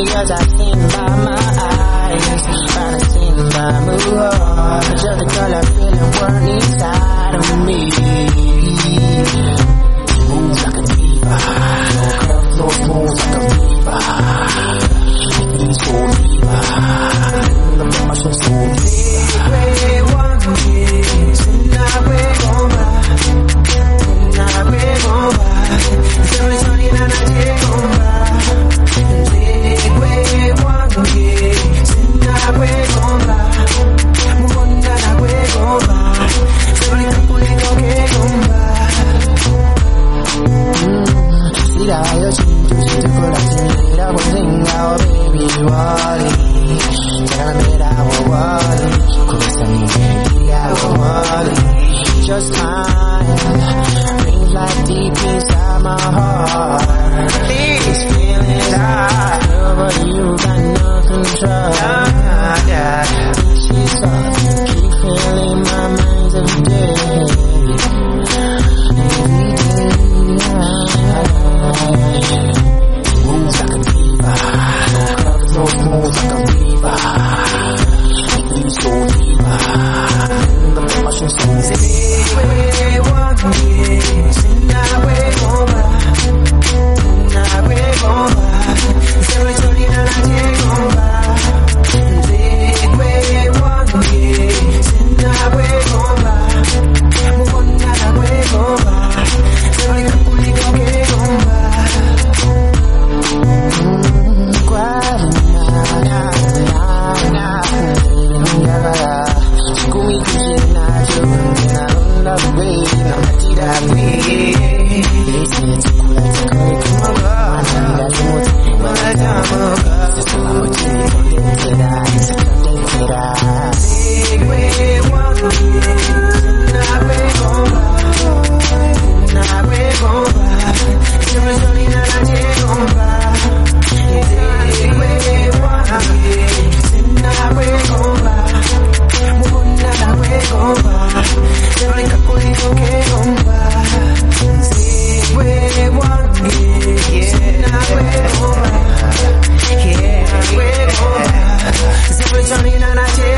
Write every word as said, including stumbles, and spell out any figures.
Cause I seen by my eyes, and I seen by my heart. Just the color feeling burn inside of me. Moves like a diva, your curve flows moves like a diva. Making me so diva, the emotion so diva. Way one kiss, and I wake over, and I wake over. So it's only that I take over. Just mine, rings like deep inside my heart. These feelings I feel, but you got no control. She's up, keep feeling my mind every day. Every day, moves like a diva, no curves, no moves like a diva. Making me so diva, the emotion so diva. Johnny, na na,